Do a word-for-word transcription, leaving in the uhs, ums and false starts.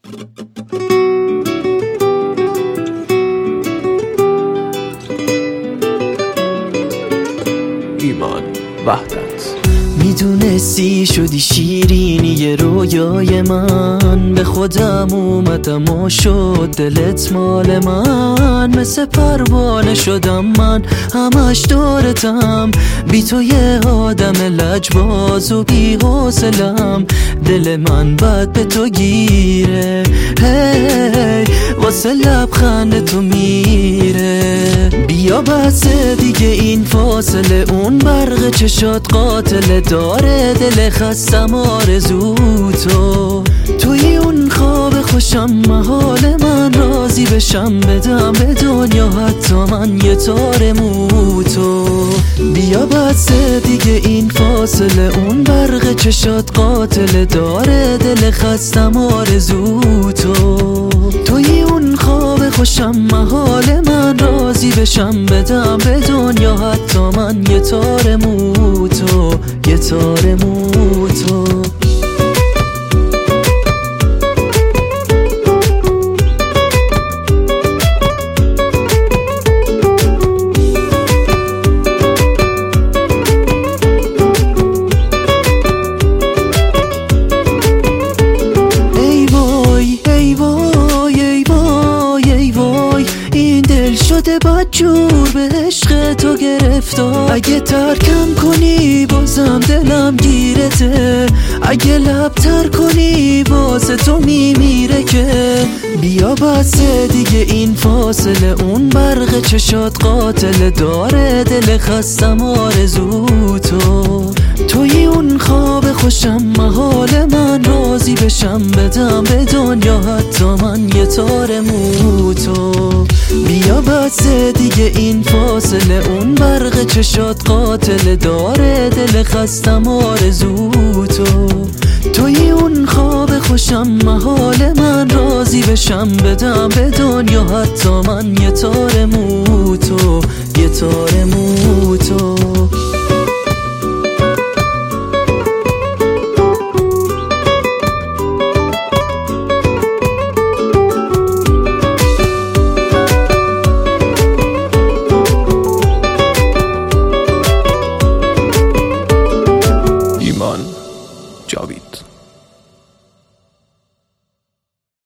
ایمان وحدت. میدونستی شدی شیرینی رویای من، به خودم اومدم و شد دلت مال من. مثل پروانه شدم من همش دورتم، بی تو یه آدم لجباز و بی حوصله‌ام. دل من بد به تو گیره، هی واسه لبخند تو میره. بیا بس دیگه این فاصله، اون برق چشات قاتل داره. دل خستم آرزو تو، توی اون خواب خوشم محال من راضی بشم بدم به دنیا حتی من یه تار مو تو. بیا بس دیگه این فاصله، اون برق چشات قاتل داره. دل خستم آرزو تو، توی اون خواب خوشم محال من راضی بشم بدم به دنیا حتی من یه تار مو تو، یه تار مو تو. شده بدجور به عشق تو گرفتار. اگه ترکم کنی بازم دلم گیرته، اگه لب تر کنی واسه تو میمیره که. بیا بس دیگه این فاصله، اون برق چشات قاتل داره. دل خستم آرزو تو، توی اون خواب خوشم محال من راضی بشم بدم به دنیا حتی من یه تار مو تو. بیا بس دیگه این فاصله، اون برق چشات قاتل داره. دل خستم آرزو تو، توی اون خواب خوشم محال من راضی بشم بدم به دنیا حتی من یه تار مو تو، یه تار مو